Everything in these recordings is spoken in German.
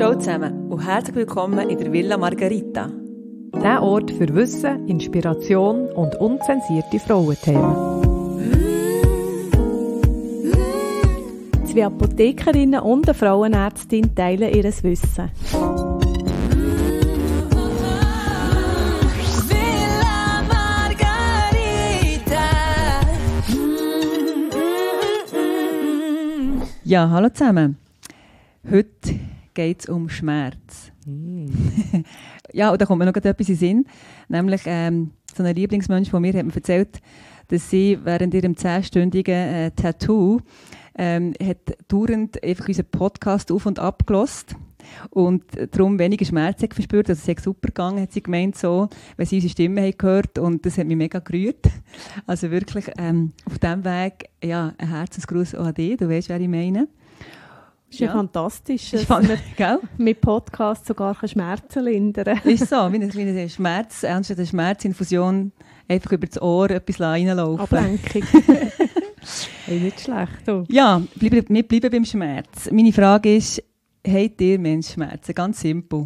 Ciao zusammen und herzlich willkommen in der Villa Margherita. Der Ort für Wissen, Inspiration und unzensierte Frauenthemen. Zwei Apothekerinnen und eine Frauenärztin teilen ihr Wissen. Villa Margherita. Ja, hallo zusammen. Heute geht es um Schmerz. Ja, und da kommt mir noch etwas in den Sinn. Nämlich so ein Lieblingsmensch von mir hat mir erzählt, dass sie während ihrem 10-stündigen Tattoo hat dauernd einfach unseren Podcast auf und ab gehört und darum weniger Schmerz hat verspürt. Also es ist super gegangen, hat sie gemeint, so, wenn sie unsere Stimme haben gehört, und das hat mich mega gerührt. Also wirklich auf diesem Weg, ja, ein Herzensgruß auch an dich, du weißt, wer ich meine. Das ist ja fantastisch, dass man mit Podcast sogar Schmerzen lindern kann. Ist so, wie eine Schmerz, anstatt eine Schmerzinfusion einfach über das Ohr etwas reinlaufen. Ablenkung. Hey, nicht schlecht. Oh. Ja, wir bleiben beim Schmerz. Meine Frage ist, habt ihr Menschschmerzen? Ganz simpel.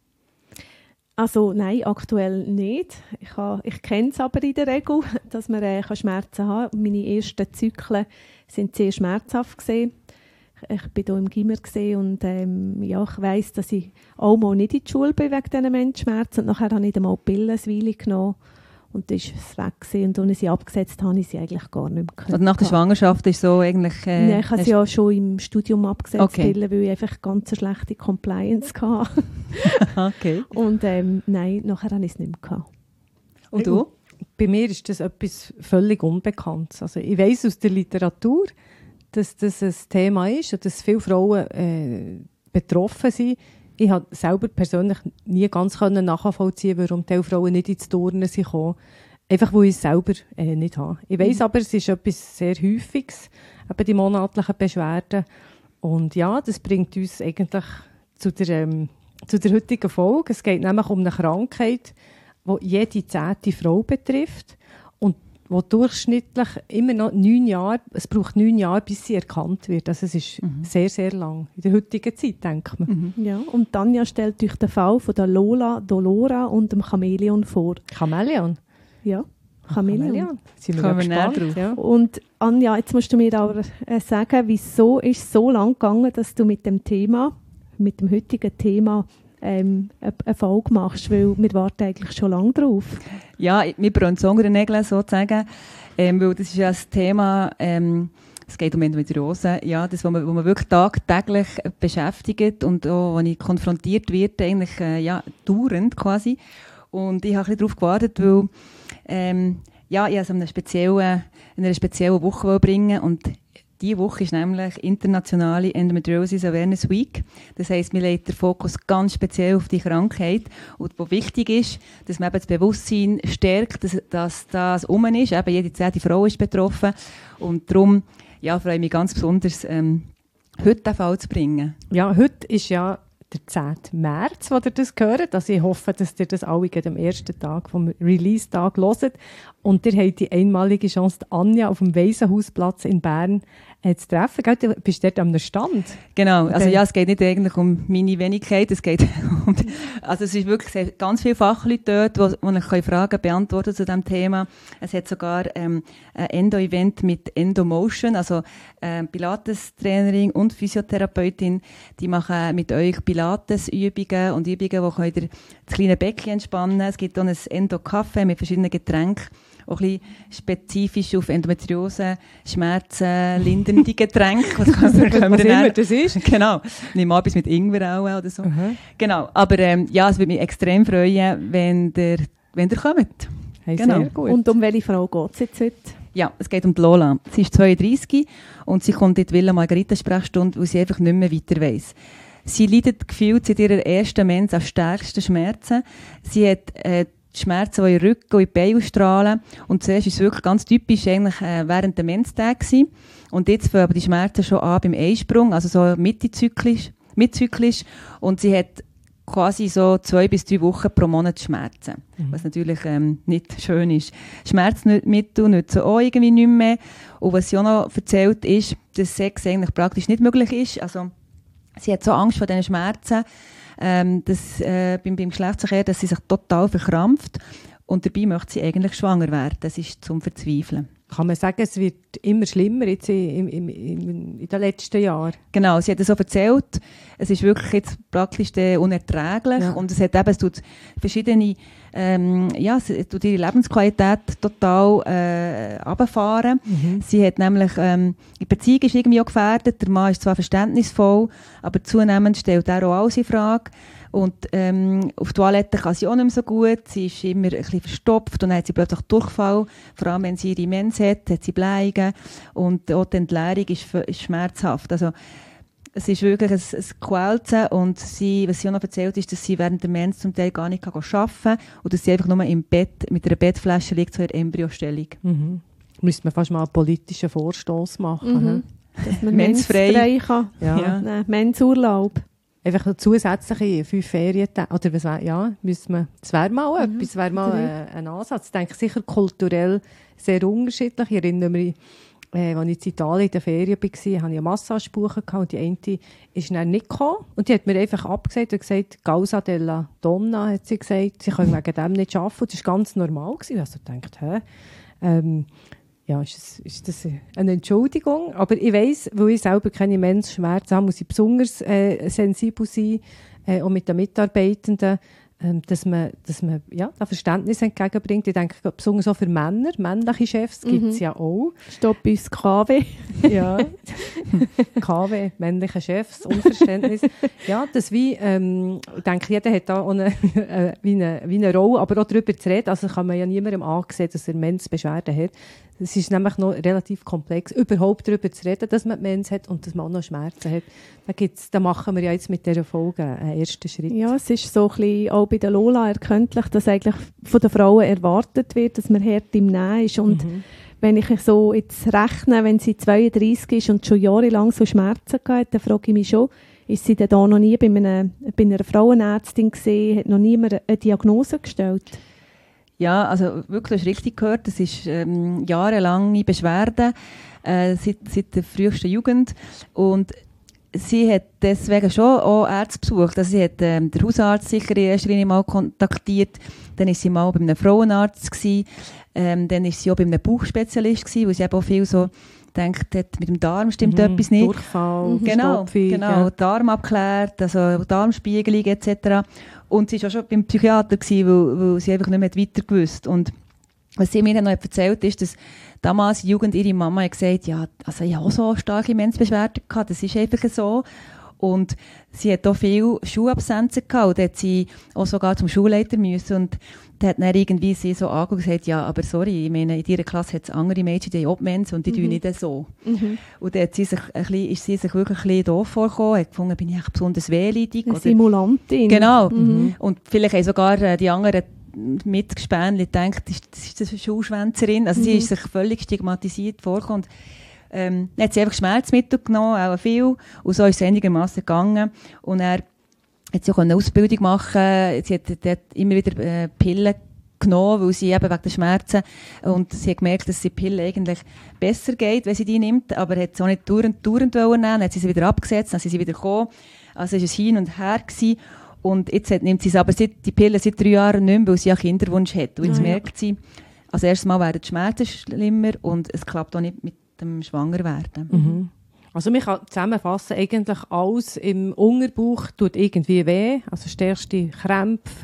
Also nein, aktuell nicht. Ich kenne es aber in der Regel, dass man Schmerzen haben kann. Meine ersten Zyklen sind sehr schmerzhaft gewesen. Ich war hier im Gimmer und ja, ich weiss, dass ich auch mal nicht in die Schule bin wegen diesen Menschschmerzen. Und nachher habe ich nicht einmal Pillen eine Weile genommen. Und dann ist es weg gewesen. Und als ich sie abgesetzt habe, habe ich sie eigentlich gar nicht mehr genommen. Also nach der Schwangerschaft ist so eigentlich... Nein, ich habe sie ja schon im Studium abgesetzt, okay. Pillen, weil ich einfach ganz eine schlechte Compliance hatte. Okay. Und nein, nachher habe ich es nicht mehr gehabt. Und du? Bei mir ist das etwas völlig Unbekanntes. Also ich weiss aus der Literatur, dass das ein Thema ist und dass viele Frauen betroffen sind. Ich habe selber persönlich nie ganz nachvollziehen, warum die Frauen nicht ins Turnen sind gekommen. Einfach, weil ich es selber nicht habe. Ich weiss aber, es ist etwas sehr Häufiges, eben die monatlichen Beschwerden. Und ja, das bringt uns eigentlich zu der heutigen Folge. Es geht nämlich um eine Krankheit, die jede 10. Frau betrifft. Und wo durchschnittlich immer noch 9 Jahre, es braucht 9 Jahre, bis sie erkannt wird. Also es ist sehr, sehr lang. In der heutigen Zeit, denkt man. Ja, und Tanja stellt euch den Fall von der Lola, Dolora und dem Chamäleon vor. Chamäleon? Ja, Chamäleon. Sind wir gespannt. Ja. Und Anja, jetzt musst du mir aber sagen, wieso ist es so lang gegangen, dass du mit dem heutigen Thema eine Folge machst, weil wir warten eigentlich schon lange drauf. Ja, wir brennen so unter den Nägeln sozusagen, weil das ist ja das Thema, es geht um Endometriose, ja, das, wo man wirklich tagtäglich beschäftigt und auch, wo ich konfrontiert werde, eigentlich dauernd quasi. Und ich habe ein bisschen darauf gewartet, weil ich es in einer speziellen Woche bringen, und diese Woche ist nämlich internationale Endometriosis Awareness Week. Das heisst, wir legen den Fokus ganz speziell auf die Krankheit. Und was wichtig ist, dass man eben das Bewusstsein stärkt, dass das ist. Eben jede 10. Frau ist betroffen. Und darum freue ich mich ganz besonders, heute den Fall zu bringen. Ja, heute ist ja der 10. März, wo ihr das hört. Also ich hoffe, dass ihr das alle am ersten Tag vom Release-Tag hört. Und ihr habt die einmalige Chance, Anja auf dem Waisenhausplatz in Bern zu treffen. Gell? Du bist dort am Stand. Genau. Okay. Also es geht nicht eigentlich um meine Wenigkeit, es geht also es ist wirklich ganz viele Fachleute dort, die ich Fragen beantworten zu diesem Thema. Es hat sogar ein Endo-Event mit Endomotion, also Pilates-Trainerin und Physiotherapeutin, die machen mit euch Pilates-Übungen und Übungen, wo könnt ihr das kleine Becken entspannen. Es gibt auch ein Endo-Café mit verschiedenen Getränken, auch ein bisschen spezifisch auf Endometriose, Schmerzen, lindernde Getränke. Was immer das ist. Genau. Nicht mal bis mit Ingwer auch oder so. Genau. Aber es würde mich extrem freuen, wenn ihr kommt. Hey, genau. Sehr gut. Und um welche Frau geht es jetzt heute? Ja, es geht um die Lola. Sie ist 32 und sie kommt in die Villa Margherita Sprechstunde, weil sie einfach nicht mehr weiter weiss. Sie leidet gefühlt seit ihrer ersten Mens an stärksten Schmerzen. Sie hat die Schmerzen, die in den Rücken und in die Beine ausstrahlen. Und zuerst war es wirklich ganz typisch eigentlich, während der Menstag. Und jetzt fangen aber die Schmerzen schon an beim Eisprung, also so mitzyklisch. Und sie hat quasi so 2 bis 3 Wochen pro Monat Schmerzen. Was natürlich nicht schön ist. Schmerzmittel nützen auch irgendwie nicht mehr. Und was sie auch noch erzählt ist, dass Sex eigentlich praktisch nicht möglich ist. Also sie hat so Angst vor diesen Schmerzen, beim Geschlechtsverkehr, dass sie sich total verkrampft. Und dabei möchte sie eigentlich schwanger werden. Das ist zum Verzweifeln. Kann man sagen, es wird immer schlimmer jetzt in den letzten Jahren? Genau, sie hat es so erzählt. Es ist wirklich jetzt praktisch unerträglich. Ja. Und es tut verschiedene, es tut ihre Lebensqualität total runterfahren. Sie hat nämlich, die Beziehung ist irgendwie auch gefährdet. Der Mann ist zwar verständnisvoll, aber zunehmend stellt er auch alles in Frage. Und auf die Toilette kann sie auch nicht mehr so gut. Sie ist immer ein bisschen verstopft und dann hat sie plötzlich Durchfall. Vor allem, wenn sie ihre Mens hat sie Bleigen. Und auch die Entleerung ist schmerzhaft. Also, es ist wirklich ein Quälzen. Und was sie auch noch erzählt ist, dass sie während der Mens zum Teil gar nicht arbeiten kann und dass sie einfach nur im Bett mit einer Bettflasche liegt, so in der Embryostellung. Müsste man fast mal einen politischen Vorstoß machen. Dass man mensfrei kann. Ja. Nein, Mensurlaub. Einfach noch zusätzliche 5 Ferientage. Oder das wäre mal etwas, das wäre mal ein Ansatz. Ich denke sicher kulturell sehr unterschiedlich. Ich erinnere mich, als ich in Italien in der Ferien war, hatte ich eine Massage gebucht und die eine ist dann nicht gekommen. Und die hat mir einfach abgesagt und gesagt, Causa della Donna, hat sie gesagt, sie können wegen dem nicht arbeiten. Und das war ganz normal. Ich habe so gedacht, ist das eine Entschuldigung? Aber ich weiss, weil ich selber keine Mensschmerzen habe, muss ich besonders sensibel sein, auch mit den Mitarbeitenden, dass man da Verständnis entgegenbringt. Ich denke, besonders auch für Männer, männliche Chefs gibt es ja auch. Stopp uns KW. Ja, KW, männliche Chefs, Unverständnis. Ja, das ich denke, jeder hat da auch eine Rolle, aber auch darüber zu reden. Also kann man ja niemandem ansehen, dass er Mensbeschwerden hat. Es ist nämlich noch relativ komplex, überhaupt darüber zu reden, dass man Mens hat und dass man auch noch Schmerzen hat. Da machen wir ja jetzt mit dieser Folge einen ersten Schritt. Ja, es ist so ein bisschen auch bei der Lola erkenntlich, dass eigentlich von den Frauen erwartet wird, dass man hart im Nähen ist. Und wenn ich so jetzt rechne, wenn sie 32 ist und schon jahrelang so Schmerzen hatte, dann frage ich mich schon, ist sie denn da noch nie bei einer Frauenärztin gesehen, hat noch niemand eine Diagnose gestellt? Ja, also wirklich, du hast richtig gehört, das ist jahrelange Beschwerden seit der frühesten Jugend. Und sie hat deswegen schon auch Ärzte besucht. Also sie hat den Hausarzt sicher in erster Linie mal kontaktiert. Dann war sie mal bei einem Frauenarzt gewesen. Dann war sie auch bei einem Bauchspezialist gewesen, wo sie eben auch viel so gedacht hat, mit dem Darm stimmt etwas nicht. Durchfall, genau, Darm abklärt, also Darmspiegelung etc. Und sie war auch schon beim Psychiater gewesen, weil sie einfach nicht mehr weiter gewusst. Und was sie mir dann noch erzählt ist, dass damals in der Jugend ihre Mama hat gesagt, ja, also ich habe auch so starke Mensbeschwerden gehabt, das ist einfach so. Und sie hat auch viele Schulabsenzen gehabt und da hat sie auch sogar zum Schulleiter müssen und der hat dann irgendwie sie so angeguckt und gesagt, ja, aber sorry, ich meine, in ihrer Klasse hat es andere Mädchen, die haben auch Mens und die tun nicht so. Und dann ist sie sich wirklich ein bisschen doof vorgekommen, hat gefunden, bin ich echt besonders wehleidig. Eine Simulantin. Genau. Und vielleicht haben sogar die anderen Mitgespänli gedacht, ist das eine Schulschwänzerin? Also sie ist sich völlig stigmatisiert vorgekommen. Dann hat sie einfach Schmerzmittel genommen, auch viel, und so ist es einigermaßen gegangen. Und er hat sie auch eine Ausbildung machen. Sie hat immer wieder Pillen genommen, weil sie eben wegen der Schmerzen, und sie hat gemerkt, dass die Pille eigentlich besser geht, wenn sie die nimmt, aber hat sie auch nicht dauernd nehmen, dann hat sie wieder abgesetzt, dann sind sie wieder gekommen. Also ist es hin und her gewesen. Und jetzt nimmt sie es aber die Pille seit 3 Jahren nicht mehr, weil sie einen Kinderwunsch hat. Und jetzt merkt sie, also erstes Mal werden die Schmerzen schlimmer und es klappt auch nicht mit dem Schwangerwerden. Also man kann zusammenfassen, eigentlich alles im Unterbauch tut irgendwie weh, also stärkste Krämpfe,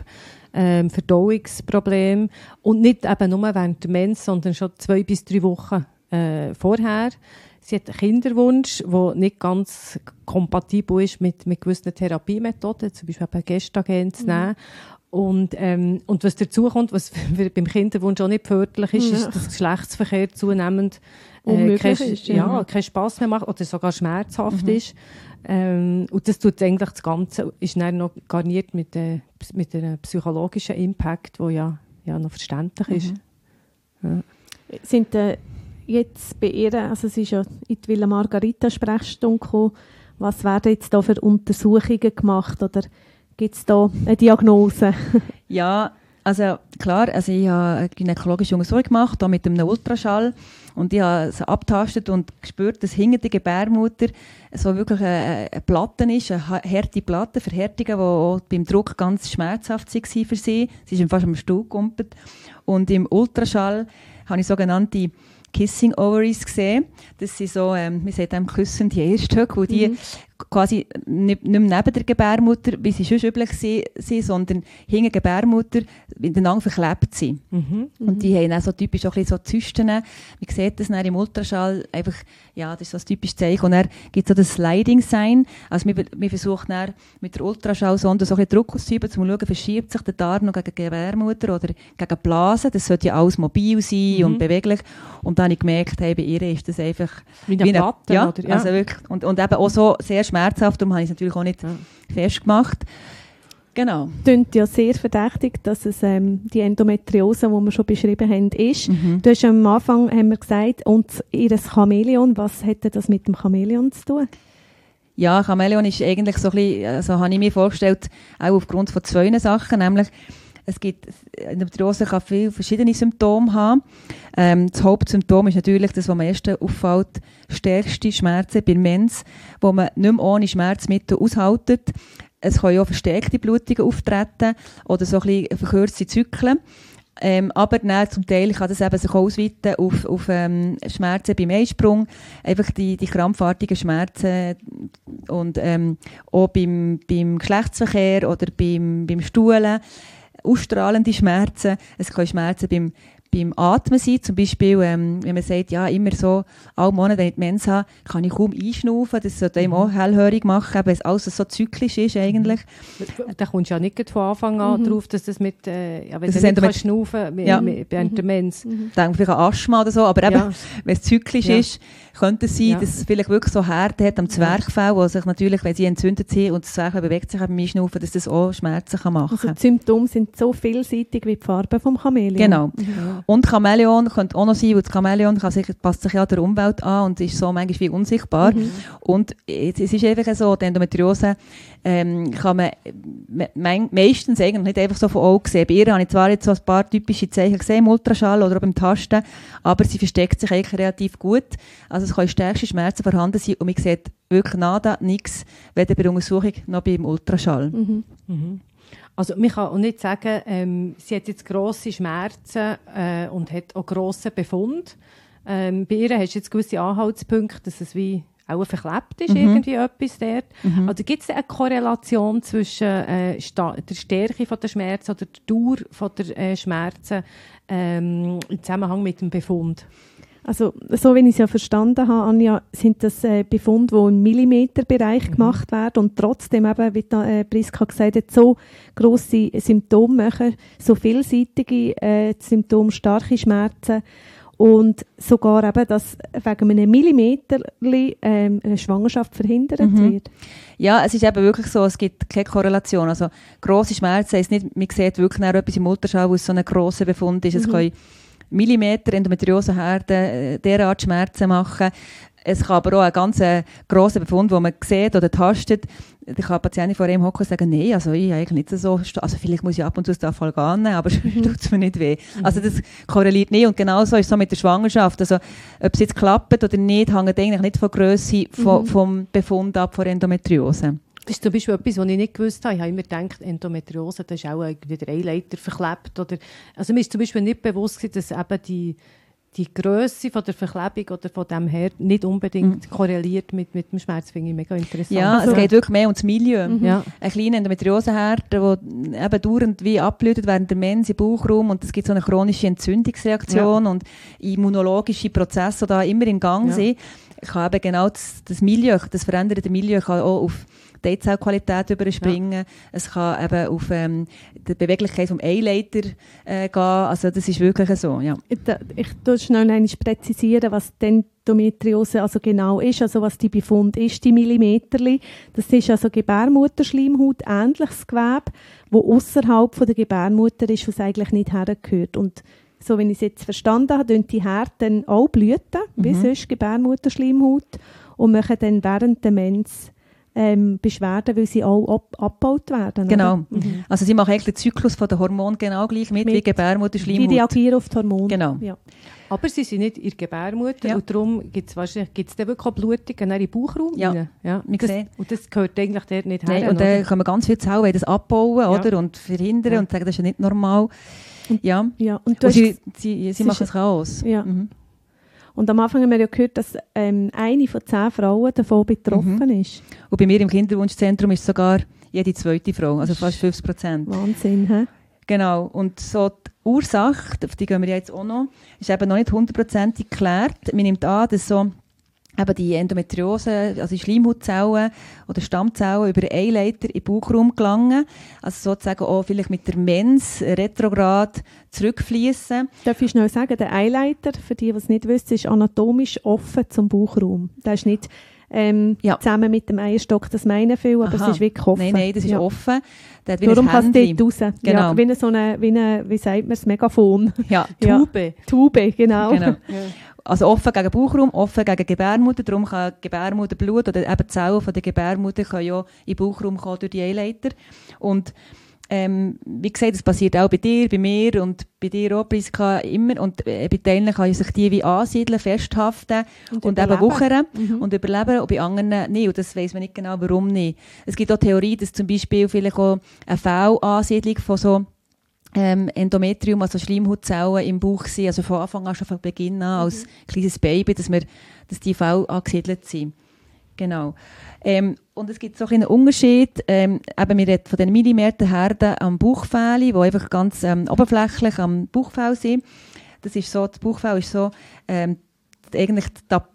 Verdauungsprobleme und nicht eben nur während der Mens, sondern schon 2 bis 3 Wochen vorher. Sie hat einen Kinderwunsch, der nicht ganz kompatibel ist mit gewissen Therapiemethoden, zum Beispiel Gestagen zu nehmen. Und was dazu kommt, was beim Kinderwunsch auch nicht förderlich ist, ist, dass Geschlechtsverkehr zunehmend keinen Spass mehr macht oder sogar schmerzhaft ist. Und das tut eigentlich das Ganze, ist dann noch garniert mit einem psychologischen Impact, der ja noch verständlich ist. Ja. Sind jetzt bei ihr, also sie ist ja in die Villa Margarita Sprechstunde gekommen, was werden jetzt da für Untersuchungen gemacht oder gibt es da eine Diagnose? Ja, Also klar, ich habe eine gynäkologische Untersuchung gemacht, auch mit einem Ultraschall. Und ich habe sie abgetastet und gespürt, dass hinter der Gebärmutter so wirklich eine Platte ist, eine harte Platte, Verhärtungen, die auch beim Druck ganz schmerzhaft waren für sie. Sie ist fast am Stuhl gekumpelt. Und im Ultraschall habe ich sogenannte Kissing Ovaries gesehen. Das sind so, wir sagen dem küssende Eierstöcke, wo die quasi nicht mehr neben der Gebärmutter, wie sie sonst üblich sind, sondern hinter der Gebärmutter miteinander verklebt sind. Und die haben auch so typisch auch ein bisschen so Zysten. Man sieht das dann im Ultraschall einfach, ja, das ist so ein typisches Zeichen. Und dann gibt es so das Sliding Sign. Also wir versuchen dann mit der Ultraschallsonde so ein bisschen Druck auszuüben, um zu schauen, verschiebt sich der Darm noch gegen die Gebärmutter oder gegen die Blase. Das sollte ja alles mobil sein und beweglich. Und dann habe ich gemerkt, hey, bei ihr ist das einfach wie eine Platte. Ja, oder? Ja. Also wirklich. Und eben auch so sehr schmerzhaft, darum habe ich es natürlich auch nicht festgemacht. Genau. Es klingt ja sehr verdächtig, dass es die Endometriose, die wir schon beschrieben haben, ist. Du hast am Anfang haben wir gesagt, und ihr Chamäleon, was hätte das mit dem Chamäleon zu tun? Ja, Chamäleon ist eigentlich so ein bisschen, also habe ich mir vorgestellt, auch aufgrund von 2 Sachen, nämlich Endometriose kann viele verschiedene Symptome haben. Das Hauptsymptom ist natürlich das, was am ersten auffällt, stärkste Schmerzen bei Mens, wo man nicht mehr ohne Schmerzmittel aushaltet. Es können auch verstärkte Blutungen auftreten oder so ein bisschen verkürzte Zyklen. Aber dann, zum Teil kann das eben sich auch ausweiten auf Schmerzen beim Eisprung, einfach die krampfartigen Schmerzen und auch beim Geschlechtsverkehr oder beim Stuhlen. Ausstrahlende Schmerzen. Es können Schmerzen beim Atmen sein. Zum Beispiel, wenn man sagt, ja, immer so, alle Monate, wenn ich die Mens habe, kann ich kaum einschnaufen. Das sollte einem auch hellhörig machen, weil es alles so zyklisch ist eigentlich. Da kommst du ja nicht von Anfang an drauf, dass das mit, wenn das du nicht schnaufen während der Mens. Denke vielleicht an Asthma oder so, aber eben, wenn es zyklisch ist, könnte es sein, dass es vielleicht wirklich so Härte hat am Zwerchfell, wo sich natürlich, wenn sie entzündet sind und das Zwerchfell bewegt sich beim Einschnaufen, dass das auch Schmerzen kann machen kann. Also die Symptome sind so vielseitig wie die Farbe vom Chamäleon. Genau. Und Chamäleon könnte auch noch sein, weil das Chamäleon passt sich ja der Umwelt an und ist so manchmal wie unsichtbar. Und es ist einfach so, die Endometriose kann man meistens eigentlich nicht einfach so von Augen sehen. Bei ihr habe ich zwar jetzt so ein paar typische Zeichen gesehen, im Ultraschall oder auch beim Tasten, aber sie versteckt sich eigentlich relativ gut. Also es können stärkste Schmerzen vorhanden sein und man sieht wirklich nada, nichts, weder bei der Untersuchung noch beim Ultraschall. Also man kann auch nicht sagen, sie hat jetzt grosse Schmerzen und hat auch grossen Befund. Bei ihr hast du jetzt gewisse Anhaltspunkte, dass es wie auch verklebt ist, irgendwie etwas dort. Also gibt es eine Korrelation zwischen der Stärke der Schmerzen oder der Dauer der Schmerzen im Zusammenhang mit dem Befund? Also, so wie ich es ja verstanden habe, Anja, sind das Befunde, die im Millimeterbereich gemacht werden und trotzdem eben, wie Priska gesagt hat, so grosse Symptome machen, so vielseitige Symptome, starke Schmerzen und sogar eben, dass wegen einem Millimeter eine Schwangerschaft verhindert wird. Ja, es ist eben wirklich so, es gibt keine Korrelation. Also grosse Schmerzen heisst nicht, man sieht wirklich etwas im Ultraschall, wo es so ein grosser Befund ist. Es können Millimeter Endometrioseherde derart Schmerzen machen. Es kann aber auch einen ganz grossen Befund, den man sieht oder tastet. Da kann eine Patientin vor ihm hocken und sagen, nein, also ich habe eigentlich nicht so, also vielleicht muss ich ab und zu das Fall gehen, aber es tut es mir nicht weh. Also das korreliert nicht und genauso ist es so mit der Schwangerschaft. Also ob es jetzt klappt oder nicht, hängt eigentlich nicht von der Grösse vom Befund ab von Endometriose. Das ist zum Beispiel etwas, was ich nicht gewusst habe. Ich habe immer gedacht, Endometriose, das ist auch der Eileiter verklebt. Oder, also mir ist zum Beispiel nicht bewusst gewesen, dass eben die Grösse von der Verklebung oder von dem her nicht unbedingt korreliert mit dem Schmerz. Finde ich mega interessant. Ja, es geht wirklich mehr ums Milieu. Ja. Ein kleiner Endometrioseherd, der eben dauernd wie abblüht während der Mens im Bauchraum und es gibt so eine chronische Entzündungsreaktion und immunologische Prozesse, die da immer in Gang sind. Kann eben genau das Milieu, das veränderte Milieu kann auch auf die Eizellqualität überspringen. Ja. Es kann eben auf die Beweglichkeit vom Eileiter gehen. Also das ist wirklich so, ja. Ich tue schnell einmal präzisieren, was die Endometriose also genau ist, also was die Befund ist, die Millimeterli. Das ist also Gebärmutterschleimhaut, ähnliches Gewebe, wo außerhalb von der Gebärmutter ist, was eigentlich nicht hergehört. Und so wie ich es jetzt verstanden habe, blüten die Härten dann auch blüten, wie sonst Gebärmutterschleimhaut, und machen dann während der Mens Beschwerden, weil sie auch abgebaut werden. Genau. Also sie machen eigentlich den Zyklus von den Hormonen genau gleich mit wie Gebärmutterschleimhaut. Die reagieren auf die Hormone. Genau. Ja. Aber sie sind nicht in der Gebärmutter und darum gibt es dann wirklich auch Blutungen in den Bauchraum rein. Ja, und das gehört eigentlich dort nicht her. Und dann können wir ganz viele Zellen das abbauen oder? Und verhindern und sagen, das ist ja nicht normal. Ja. Und sie machen es Chaos. Ja. Und am Anfang haben wir ja gehört, dass eine von 10 Frauen davon betroffen ist. Und bei mir im Kinderwunschzentrum ist sogar jede zweite Frau, also fast 50%. Wahnsinn, hä? Genau. Und so die Ursache, auf die gehen wir jetzt auch noch, ist eben noch nicht 100% geklärt. Man nimmt an, dass so eben die Endometriose, also die Schleimhautzellen oder Stammzellen über einen Eileiter in den Bauchraum gelangen. Also sozusagen auch vielleicht mit der Mens retrograd zurückfließen. Darf ich schnell sagen, der Eileiter, für die, die es nicht wissen, ist anatomisch offen zum Bauchraum. Der ist nicht zusammen mit dem Eierstock, das meinen viele, aber es ist wirklich offen. Nein, das ist offen. Der hat wie darum kann es dort raus. Genau. Ja, wie sagt man es, Megafon. Ja, Tube, genau. Ja. Also offen gegen Bauchraum, offen gegen Gebärmutter. Darum kann Gebärmutterblut oder eben die Zellen von der Gebärmutter können ja in den Bauchraum kommen durch die Eileiter. Und wie gesagt, das passiert auch bei dir, bei mir und bei dir auch, Priska, immer. Und bei Teilen kann sich die wie ansiedeln, festhaften und eben wuchern und überleben. Und bei anderen nicht. Und das weiss man nicht genau, warum nicht. Es gibt auch Theorie, dass zum Beispiel vielleicht auch eine Fehlansiedlung von so Endometrium, also Schleimhautzellen im Bauch sind, also von Anfang an, schon von Beginn an, als kleines Baby, dass die Fälle angesiedelt sind. Genau. Und es gibt so einen Unterschied, eben wir reden von den Millimeterherden am Bauchfell, die einfach ganz oberflächlich am Bauchfell sind. Das ist so, das Bauchfell ist so eigentlich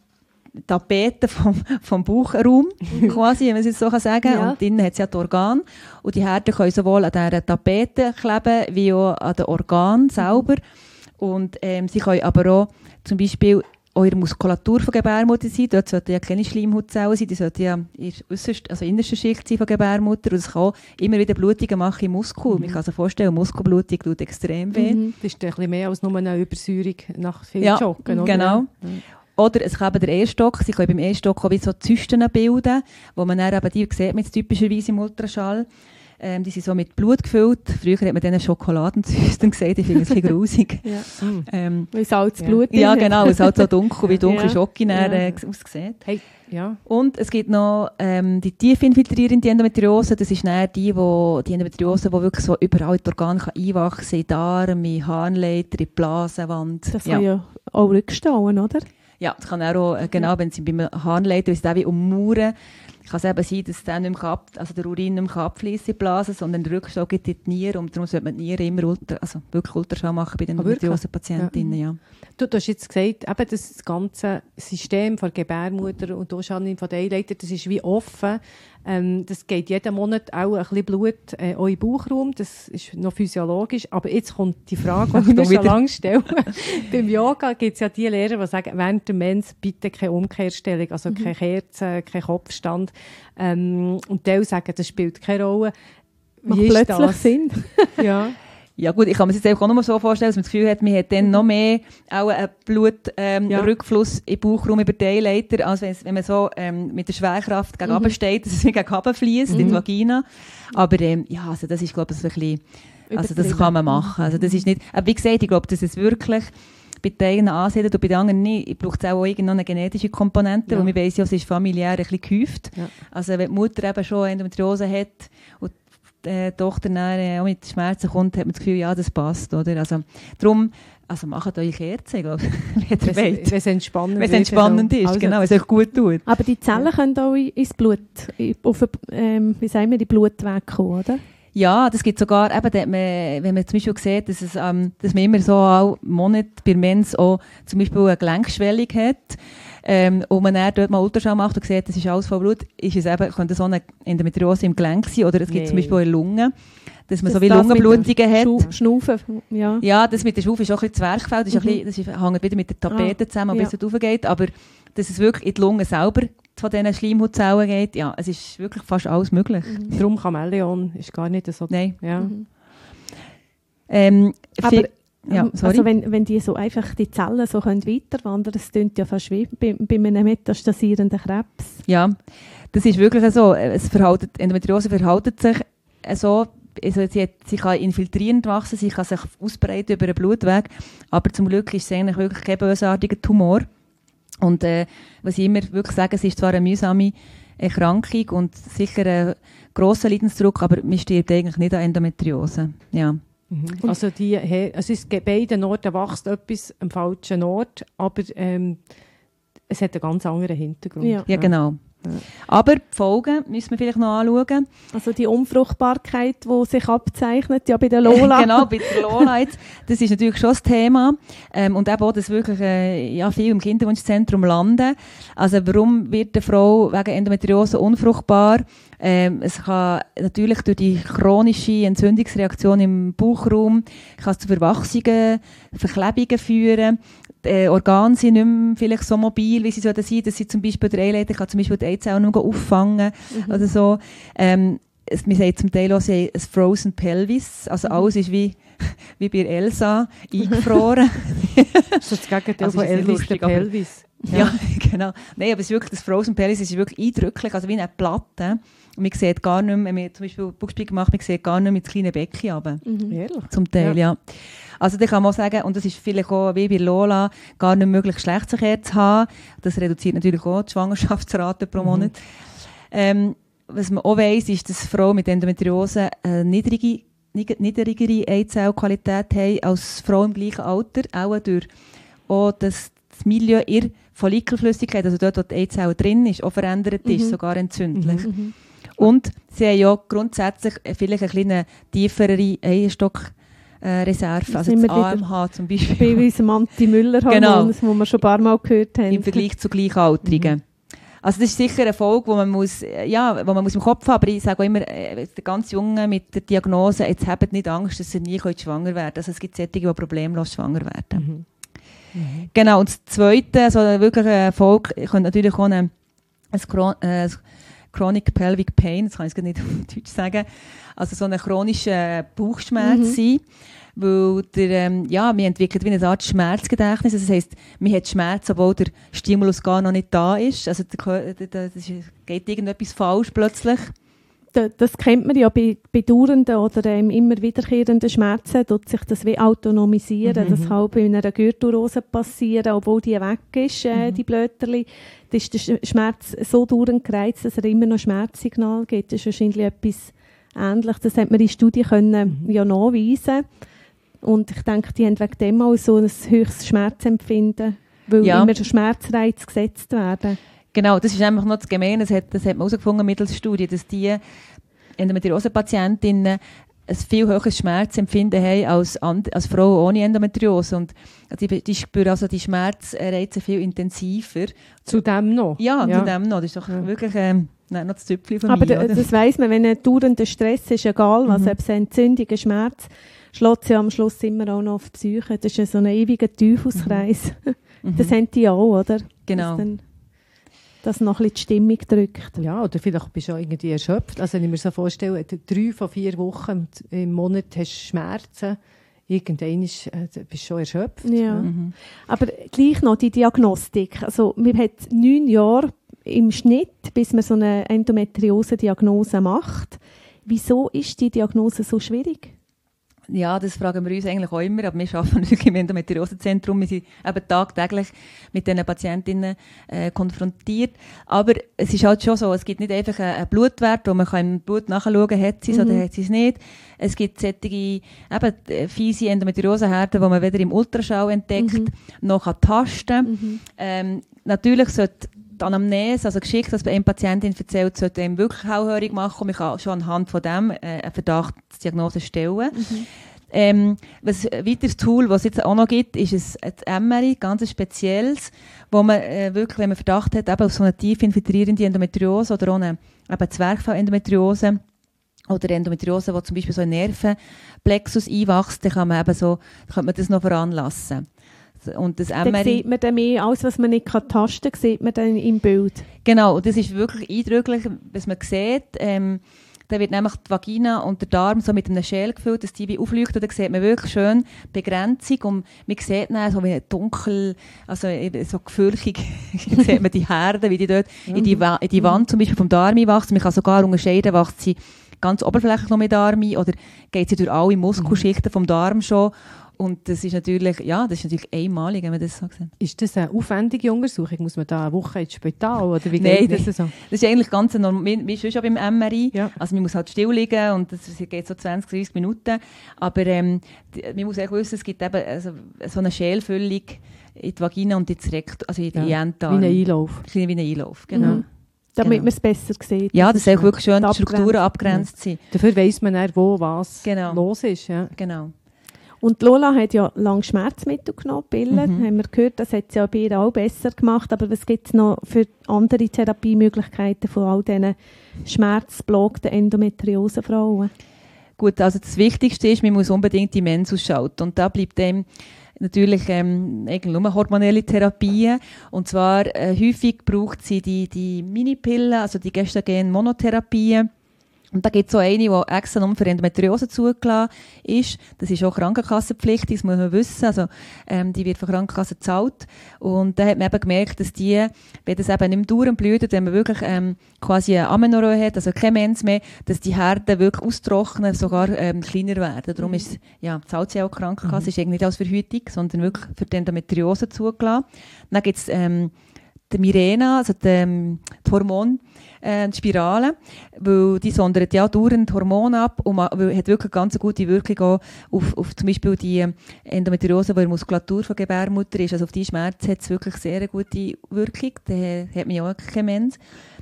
die Tapete vom Bauchraum, quasi, wenn man es jetzt so sagen kann. Ja. Und innen hat es ja die Organe. Und die Herden können sowohl an dieser Tapete kleben, wie auch an den Organen selber. Und sie können aber auch zum Beispiel auch in der Muskulatur von Gebärmutter sein. Dort sollten ja keine Schleimhautzellen sein. Die sollten ja in der innersten Schicht sein von Gebärmutter. Und es kann auch immer wieder Blutungen machen im Muskel. Man kann sich vorstellen, Muskelblutung tut extrem weh. Das ist ein bisschen mehr als nur eine Übersäuerung nach viel Joggen, oder? Genau. Oder es kann eben der Eierstock, sie können beim Eierstock auch wie so Zysten bilden, wo man dann eben, die sieht man jetzt typischerweise im Ultraschall. Die sind so mit Blut gefüllt. Früher hat man denen Schokoladenzysten gesagt, ich finde es ein bisschen grusig. Weil Salzblut ist. Ja, genau, es ist halt so dunkel, wie dunkle Schoki aussieht. Hey, ja. Und es gibt noch die tief infiltrierende Endometriose. Das ist dann die Endometriose, die wirklich so überall in die Organe einwachsen kann, in den Darm, in die Harnleiter, in die Blasenwand. Das kann ja auch rückstauen, oder? Ja, das kann auch, genau, wenn sie beim Harnleiter, wenn sie da wie ummauern, kann es eben sein, dass der Urin nicht mehr abfließt in die Blase, sondern der Rückstau geht in die Niere und darum sollte man die Niere immer wirklich Ultraschall machen bei den Endometriose-Patientinnen. Ja. Du hast jetzt gesagt, eben das ganze System von der Gebärmutter und auch schon von der Eileiter, das ist wie offen. Das geht jeden Monat auch ein bisschen Blut auch in den Bauchraum, das ist noch physiologisch. Aber jetzt kommt die Frage, die ich mir schon lange stelle. Beim Yoga gibt es ja die Lehrer, die sagen, während der Mens bitte keine Umkehrstellung, also keine Kerze, kein Kopfstand. Und die sagen, das spielt keine Rolle. Macht plötzlich Sinn. Ja. Ja gut, ich kann mir das jetzt auch nur so vorstellen, dass man das Gefühl hat, man hat dann noch mehr auch einen Blutrückfluss im Bauchraum über die Eileiter, als wenn man so mit der Schwerkraft gegen runter steht, dass es gegen runter fliesst in die Vagina. Aber also das ist, glaube ich, ein bisschen, also das kann man machen. Also das ist nicht, aber wie gesagt, ich glaube, dass es wirklich bei den einen ansiedelt und bei den anderen nicht. Braucht es auch irgendeine genetische Komponente, weil man weiss ja, es ist familiär ein bisschen gehäuft. Ja. Also wenn die Mutter eben schon Endometriose hat und die Tochter dann auch mit Schmerzen kommt, hat man das Gefühl, ja, das passt, oder? Also darum, macht eure Kerze, glaube ich, wenn es entspannend ist, also, genau, wenn es euch gut tut. Aber die Zellen können auch ins Blut, auf wie sagen wir, die Blutweg kommen, oder? Ja, das gibt sogar, eben, wenn man zum Beispiel sieht, dass man immer so auch Monat bei Mens auch zum Beispiel eine Gelenkschwellung hat, und man dann dort mal Ultraschall macht und sieht, das ist alles voll Blut, ist es eben, könnte so eine Endometriose im Gelenk sein, oder es gibt zum Beispiel auch in Lungen, dass man so wie Lungenblutungen hat. Schnaufen, ja. Ja, das mit der Schnaufe ist auch ein bisschen Zwerchfell, das hängt wieder mit der Tapete zusammen, bis es raufgeht, aber dass es wirklich in die Lunge selber von diesen Schleimhautzellen geht, ja, es ist wirklich fast alles möglich. Darum Chamäleon ist gar nicht so... Nein. Ja. Aber Also wenn die so einfach die Zellen so können weiterwandern, das klingt ja fast wie bei einem metastasierenden Krebs. Ja, das ist wirklich so. Endometriose verhält sich so. Also sie kann infiltrierend wachsen, sie kann sich ausbreiten über den Blutweg, aber zum Glück ist es eigentlich wirklich kein bösartiger Tumor. Und was ich immer wirklich sage, es ist zwar eine mühsame Erkrankung und sicher ein grosser Leidensdruck, aber man stirbt eigentlich nicht an Endometriose. Ja. Also es ist bei beiden Orten wächst etwas am falschen Ort, aber es hat einen ganz anderen Hintergrund. Ja, genau. Ja. Aber die Folgen müssen wir vielleicht noch anschauen. Also die Unfruchtbarkeit, die sich abzeichnet, ja bei der Lola. Genau, bei der Lola jetzt. Das ist natürlich schon das Thema. Und eben auch, dass wirklich viel im Kinderwunschzentrum landen. Also warum wird eine Frau wegen Endometriose unfruchtbar? Es kann natürlich durch die chronische Entzündungsreaktion im Bauchraum kann es zu Verwachsungen, Verklebungen führen. Die Organe sind nicht mehr vielleicht so mobil, wie sie sein sollten, dass sie zum Beispiel der Eileiter kann zum Beispiel die Eizellen nur auffangen oder so. Man sagt zum Teil auch, sie haben ein Frozen Pelvis, also alles ist wie bei Elsa eingefroren. Das ist das Gegenteil von Elvis der Pelvis. Ja, genau. Nein, aber es ist wirklich, das Frozen Pelvis ist wirklich eindrücklich, also wie eine Platte. Und man sieht gar nicht mehr, wenn man zum Beispiel Bauchspiegel macht, man sieht gar nicht mehr das kleine Becken runter. Zum Teil, ja. Also da kann man sagen, und das ist vielleicht auch wie bei Lola, gar nicht möglich, Geschlechtsverkehr zu haben. Das reduziert natürlich auch die Schwangerschaftsrate pro Monat. Was man auch weiss, ist, dass Frauen mit Endometriose eine niedrigere Eizellqualität haben als Frauen im gleichen Alter, auch durch das Milieu ihrer Follikelflüssigkeit, also dort, wo die Eizelle drin ist, auch verändert ist, sogar entzündlich. Und sie haben ja grundsätzlich vielleicht eine kleine tiefere Eierstockreserve, also das AMH zum Beispiel. Bei unserem Anti-Müller-Hormon, das wir schon ein paar Mal gehört haben. Im Vergleich zu Gleichaltrigen. Also das ist sicher eine Folge, wo man muss im Kopf haben, aber ich sage auch immer, die ganz Jungen mit der Diagnose, jetzt habt nicht Angst, dass sie nie schwanger werden können. Also es gibt solche, die problemlos schwanger werden. Genau, und das Zweite, also wirklich eine Erfolg, könnte natürlich auch ein Chronic Pelvic Pain, das kann ich nicht auf Deutsch sagen, also so ein chronischer Bauchschmerz sein, weil man entwickelt wie eine Art Schmerzgedächtnis, das heisst, man hat Schmerz, obwohl der Stimulus gar noch nicht da ist, also geht irgendetwas falsch plötzlich. Das kennt man ja bei dauernden oder immer wiederkehrenden Schmerzen, tut sich das wie autonomisieren. Das kann bei einer Gürtelrose passieren, obwohl die weg ist, die Blöterli. Da ist der Schmerz so dauernd gereizt, dass er immer noch Schmerzsignal gibt. Das ist wahrscheinlich etwas Ähnliches. Das hat man in Studien ja nachweisen. Und ich denke, die haben wegen dem auch so ein höchstes Schmerzempfinden, weil immer Schmerzreize gesetzt werden. Genau, das ist einfach noch das Gemeine, das hat man herausgefunden mittels Studien, dass die Endometriose-Patientinnen ein viel höheres Schmerzempfinden haben als Frauen ohne Endometriose. Und die spüren also die Schmerzreize viel intensiver. Zudem noch? Ja, zudem noch. Das ist doch wirklich noch das Züpfchen von mir. Aber das weiss man, wenn ein dauernder Stress ist, egal was, ob es eine Entzündung, ein Schmerz, schlägt sie am Schluss immer auch noch auf die Psyche. Das ist so ein ewiger Teufelskreis. Das haben die auch, oder? Genau. Das noch ein bisschen die Stimmung drückt. Ja, oder vielleicht bist du auch irgendwie erschöpft. Also wenn ich mir so vorstelle, 3 von 4 Wochen im Monat hast du Schmerzen, irgendwann bist du schon erschöpft. Ja. Aber gleich noch die Diagnostik. Also man hat 9 Jahre im Schnitt, bis man so eine Endometriose-Diagnose macht. Wieso ist die Diagnose so schwierig? Ja, das fragen wir uns eigentlich auch immer, aber wir arbeiten natürlich im Endometriosezentrum. Wir sind eben tagtäglich mit diesen Patientinnen konfrontiert. Aber es ist halt schon so, es gibt nicht einfach einen Blutwert, wo man im Blut nachschauen kann, hat sie es oder hat sie es nicht. Es gibt solche fiese Endometrioseherde, die man weder im Ultraschall entdeckt, noch an Tasten. Natürlich sollte die Anamnese, also geschickt, dass bei einem Patientin erzählt, sollte einem wirklich hellhörig machen und man kann schon anhand von dem eine Verdachtsdiagnose stellen. Ein weiteres Tool, das es jetzt auch noch gibt, ist ein MRI, ganz spezielles, wo man wirklich, wenn man Verdacht hat, eben auf so eine tief infiltrierende Endometriose oder auch eine Zwerchfell-Endometriose oder Endometriose, die zum Beispiel so ein Nervenplexus einwächst, dann kann man das noch veranlassen. Und das dann sieht man dann mehr, alles was man nicht tasten kann, sieht man dann im Bild. Genau, und das ist wirklich eindrücklich, was man sieht. dann wird nämlich die Vagina und der Darm so mit einem Schäl gefüllt, dass die wie aufleuchten. Da sieht man wirklich schön Begrenzung und man sieht dann so wie dunkel, also so gefürchtig, sieht man die Herde, wie die dort in die Wand zum Beispiel vom Darm einwachsen. Man kann sogar unterscheiden, wächst sie ganz oberflächlich noch mit Darm ein oder geht sie durch alle Muskelschichten vom Darm schon. Und das ist natürlich einmalig, wenn man das so sieht. Ist das eine aufwendige Untersuchung? Muss man da eine Woche ins Spital? Oder wie Nein, geht das so? Das ist eigentlich ganz normal, wie schon beim MRI. Ja. Also man muss halt still liegen und das geht so 20, 30 Minuten. Aber man muss auch wissen, es gibt eben so eine Schälfüllung in die Vagina und ins Rektum, also in die Enddarm. Wie ein Einlauf. Wie ein Einlauf, genau. Mhm. Damit man es besser sieht. Ja, dass auch wirklich schön die abgrenzt. Strukturen abgrenzt sind. Dafür weiss man dann, wo was Genau. los ist. Ja. Genau. Und Lola hat ja lange Schmerzmittel genommen, Pillen. Haben wir gehört, das hat sie ja bei ihr auch besser gemacht. Aber was gibt es noch für andere Therapiemöglichkeiten von all diesen schmerzblockten Endometriose-Frauen? Gut, also das Wichtigste ist, man muss unbedingt die Mens ausschalten. Und da bleibt dem natürlich eigentlich nur hormonelle Therapien. Und zwar häufig braucht sie die Minipillen, also die Gestagen-Monotherapien. Und da gibt es so eine, die extra nur für Endometriose zugelassen ist. Das ist auch krankenkassenpflichtig, das muss man wissen. Also, die wird von Krankenkassen gezahlt. Und da hat man eben gemerkt, dass die, wenn das eben nicht mehr dauernd blüht, wenn man wirklich quasi eine Amenorrhoe hat, also kein Mens mehr, dass die Härten wirklich austrocknen, sogar kleiner werden. Darum ist zahlt sie auch die Krankenkasse, ist eigentlich nicht als Verhütung, sondern wirklich für die Endometriose zugelassen. Dann gibt es die Mirena, also die Hormone, die Spirale, weil die sondert ja dauernd Hormone ab und hat wirklich eine ganz gute Wirkung auch auf zum Beispiel die Endometriose, die in der Muskulatur von Gebärmutter ist. Also auf die Schmerz hat es wirklich sehr eine gute Wirkung. Da hat man ja auch keine Mens.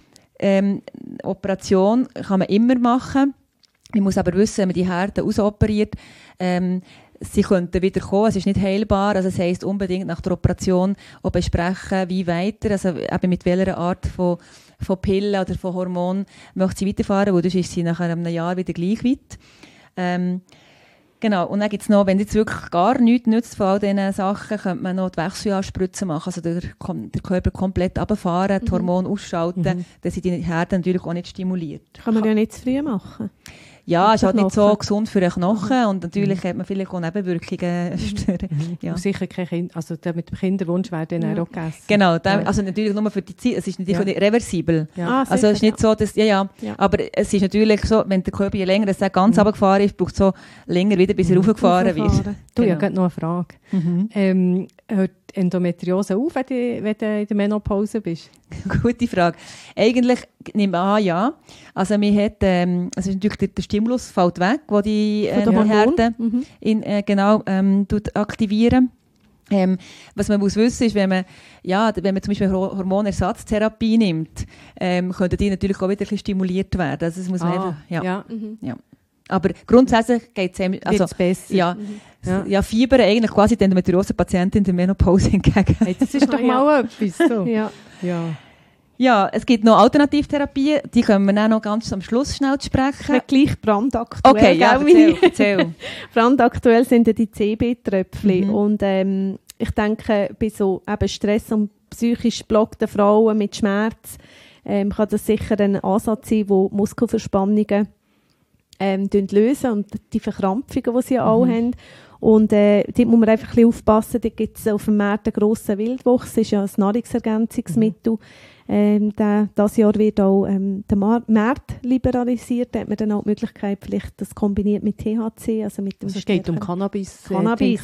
Operation kann man immer machen. Man muss aber wissen, wenn man die Härten ausoperiert, sie könnten wieder kommen, es ist nicht heilbar, also das heisst unbedingt nach der Operation auch besprechen, wie weiter, also eben mit welcher Art von Pillen oder von Hormonen möchte sie weiterfahren, weil sonst ist sie nach einem Jahr wieder gleich weit. Genau, und dann gibt es noch, wenn jetzt wirklich gar nichts nützt von all diesen Sachen, könnte man noch die Wechseljahrspritzen machen, also der Körper komplett runterfahren, die Hormone ausschalten, dass sie die Härten natürlich auch nicht stimuliert. Kann man ja nicht zu früh machen. Ja, ist halt nicht so gesund für den Knochen und natürlich hat man vielleicht auch Nebenwirkungen. Ja. Und sicher kein Kind, also der mit dem Kinderwunsch wäre dann auch gegessen. Genau, also natürlich nur für die Zeit, es ist natürlich nicht reversibel. Ja. Also es ist nicht so, dass, aber es ist natürlich so, wenn der Körper je länger als ganz runtergefahren ist, braucht es so länger wieder, bis er raufgefahren wird. Du, ich habe gerade noch eine Frage. Hört Endometriose auf, wenn du in der Menopause bist? Gute Frage. Eigentlich nehme ich an, ja. Also man hat, also natürlich der Stimulus fällt weg, wo die Härten aktivieren. Was man muss wissen ist, wenn man zum Beispiel Hormonersatztherapie nimmt, können die natürlich auch wieder ein bisschen stimuliert werden. Also das muss man einfach, ja. Aber grundsätzlich geht es besser. Ja, Fieber eigentlich quasi die Endometriose-Patientin in der Menopause entgegen. Hey, das ist doch mal etwas. So. Ja, es gibt noch Alternativtherapien, die können wir dann noch ganz am Schluss schnell sprechen. Nicht gleich brandaktuell. Okay, ja, erzähl. Brandaktuell sind ja die CB-Tröpfchen. Und ich denke, bei so eben Stress und psychisch blockten Frauen mit Schmerz kann das sicher ein Ansatz sein, wo Muskelverspannungen lösen und die Verkrampfungen, die sie auch haben. Und dort muss man einfach ein bisschen aufpassen. Da gibt es auf dem Markt einen grossen Wildwuchs. Das ist ja ein Nahrungsergänzungsmittel. Dieses Jahr wird auch der Markt liberalisiert. Da hat man dann auch die Möglichkeit, vielleicht das kombiniert mit THC. Also mit dem es geht um Cannabis. Cannabis.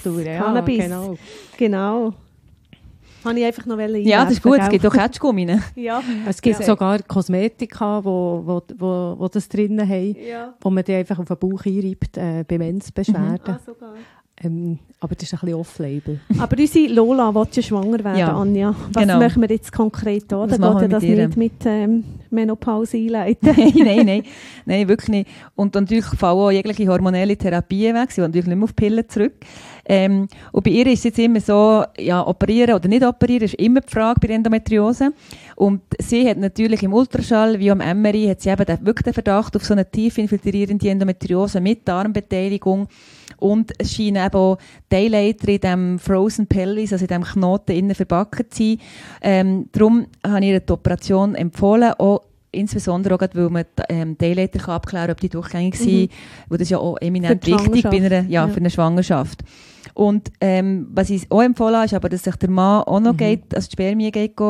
Genau. Habe ich einfach noch ja, das ist gut. Es gibt auch Ketschgummi. Ja. Es gibt sogar Kosmetika, wo das drin haben, wo man die einfach auf den Bauch einreibt, bei Mensbeschwerden. Sogar. Aber das ist ein bisschen off-label. Aber unsere Lola will ja schwanger werden, Anja. Was machen wir jetzt konkret da? Da geht ja das nicht mit Menopause einleiten. Nein, wirklich nicht. Und natürlich fallen auch jegliche hormonelle Therapien weg. Sie wollen natürlich nicht mehr auf Pillen zurück. Und bei ihr ist es jetzt immer so, operieren oder nicht operieren, ist immer die Frage bei Endometriose. Und sie hat natürlich im Ultraschall wie am MRI hat sie eben wirklich den Verdacht auf so eine tief infiltrierende Endometriose mit Darmbeteiligung. Und es scheinen eben auch Teilleiter in diesem Frozen Pelvis, also in diesem Knoten innen verbacken zu sein. Darum habe ich ihr die Operation empfohlen, auch insbesondere auch gerade, weil man die Eileiter abklären kann, ob die durchgängig sind, weil das ist ja auch eminent wichtig bei für eine Schwangerschaft. Und was ich auch empfohlen habe, ist aber, dass sich der Mann auch noch die Spermien